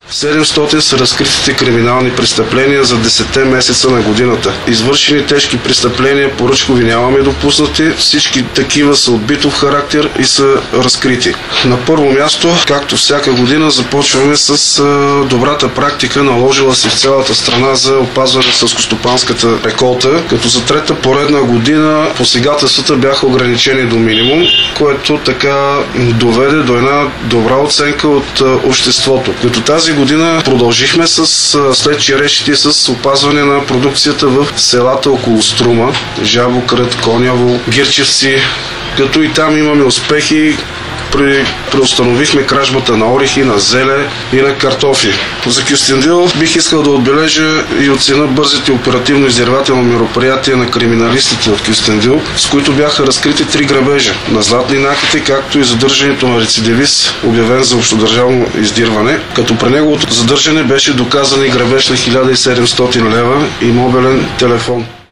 700 са разкритите криминални престъпления за 10 месеца на годината. Извършени тежки престъпления поръчкови нямаме допуснати, всички такива са от битов характер и са разкрити. На първо място, както всяка година, започваме с добрата практика, наложила се в цялата страна за опазване на селскостопанската реколта, като за трета поредна година посегателствата бяха ограничени до минимум, което така доведе до една добра оценка от обществото. Като тази година продължихме след черешите с опазване на продукцията в селата около Струма, Жабокръд, Коняво, Гирчевци, като и там имаме успехи. Преустановихме кражбата на орехи, на зеле и на картофи. За Кюстендил бих искал да отбележа и оценя бързите оперативно-издирвателни мероприятия на криминалистите от Кюстендил, с които бяха разкрити 3 грабежа на златни накити, както и задържането на рецидивист, обявен за общодържавно издирване, като при неговото задържане беше доказан и грабеж на 1700 лева и мобилен телефон.